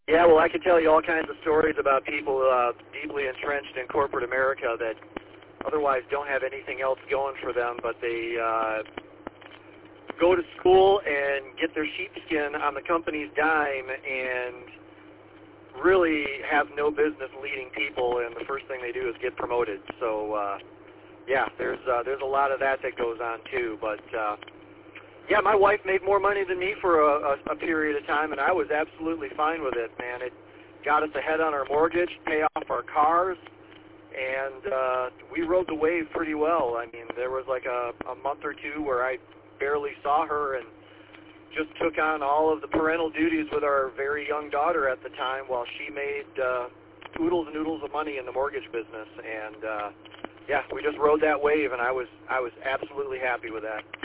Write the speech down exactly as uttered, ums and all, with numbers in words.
Yeah, well, I could tell you all kinds of stories about people uh, deeply entrenched in corporate America that otherwise don't have anything else going for them, but they uh, go to school and get their sheepskin on the company's dime and really have no business leading people, and the first thing they do is get promoted. So, uh, yeah, there's uh, there's a lot of that that goes on too. But uh, yeah, my wife made more money than me for a, a, a period of time, and I was absolutely fine with it, man. It got us ahead on our mortgage, pay off our cars, and uh, we rode the wave pretty well. I mean, there was like a, a month or two where I barely saw her and just took on all of the parental duties with our very young daughter at the time while she made uh, oodles and oodles of money in the mortgage business. And, uh, yeah, we just rode that wave, and I was I was absolutely happy with that.